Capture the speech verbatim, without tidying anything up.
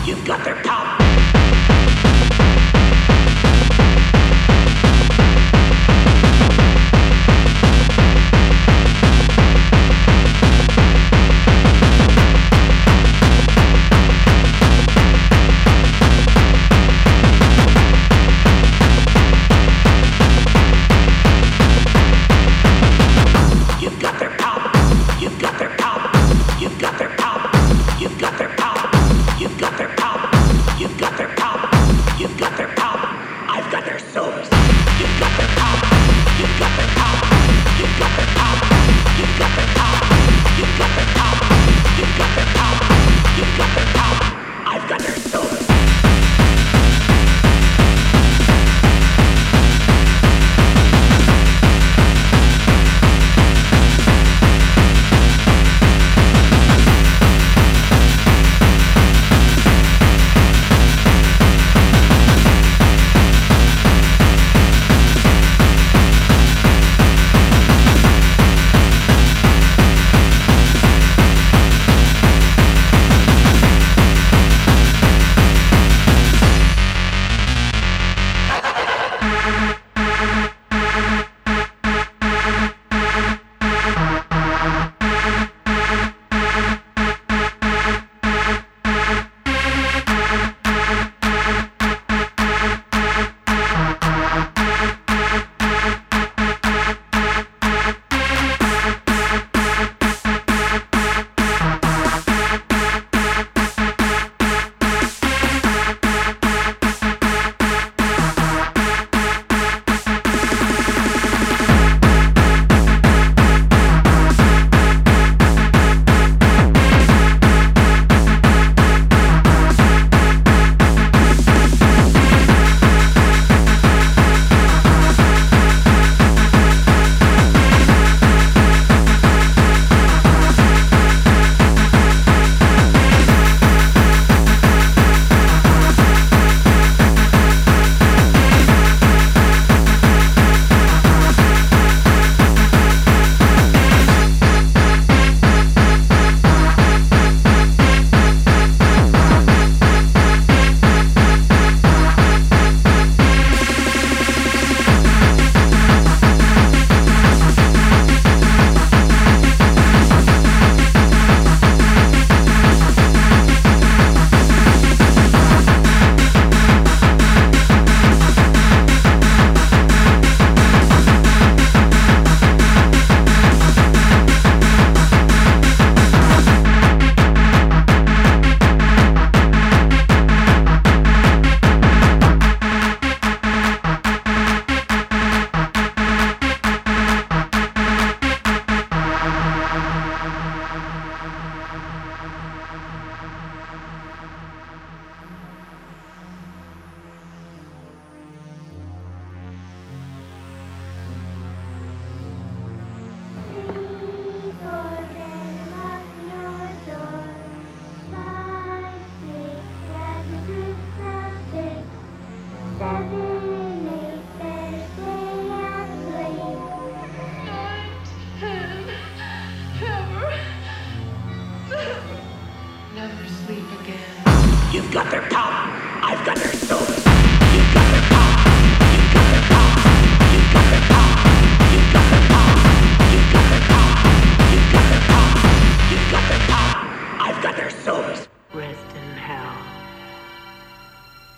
You've got their power. You've got their power. You've got their power. You've got their power. You've got their power. You've got their power. You've got their power. You've got their power. I've got their souls. You've got their power. You've got their power. You've got their power. You've got their power. You've got their power. You've got their power. You've got their power. I've got their souls. You've got their power. I've got their soul.